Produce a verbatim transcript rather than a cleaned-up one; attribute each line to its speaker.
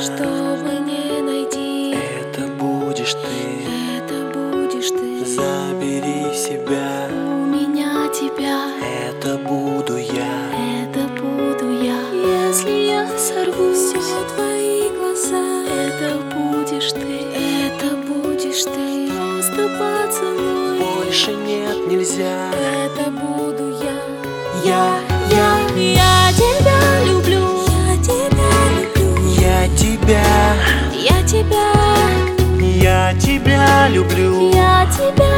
Speaker 1: чтобы не найти,
Speaker 2: это будешь ты,
Speaker 1: это будешь ты.
Speaker 2: забери себя,
Speaker 1: У меня тебя,
Speaker 2: это буду я.
Speaker 1: это буду я. Если я сорву все твои глаза, это будешь ты, это будешь ты. Просто поцелуй,
Speaker 2: Больше нет, нельзя.
Speaker 1: это буду я.
Speaker 2: Я,
Speaker 1: Я, я тебя люблю, я тебя люблю,
Speaker 2: я тебя,
Speaker 1: я тебя,
Speaker 2: я тебя люблю.
Speaker 1: я тебя